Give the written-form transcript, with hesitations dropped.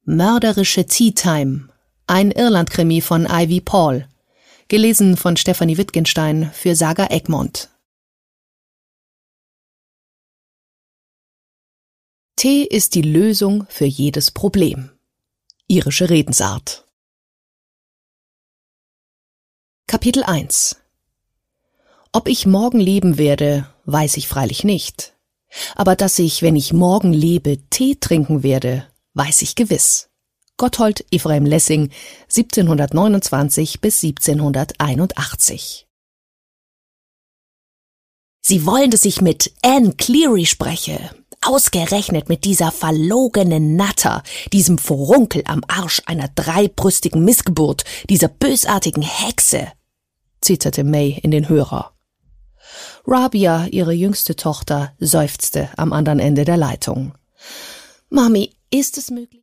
Mörderische Tea Time, ein Irland-Krimi von Ivy Paul, gelesen von Stefanie Wittgenstein für Saga Egmont. Tee ist die Lösung für jedes Problem. Irische Redensart. Kapitel 1. Ob ich morgen leben werde, weiß ich freilich nicht. Aber dass ich, wenn ich morgen lebe, Tee trinken werde, weiß ich gewiss. Gotthold Ephraim Lessing, 1729 bis 1781. Sie wollen, dass ich mit Anne Cleary spreche. Ausgerechnet mit dieser verlogenen Natter, diesem Furunkel am Arsch einer dreibrüstigen Missgeburt, dieser bösartigen Hexe, zitterte May in den Hörer. Rabia, ihre jüngste Tochter, seufzte am anderen Ende der Leitung. »Mami, ist es möglich?«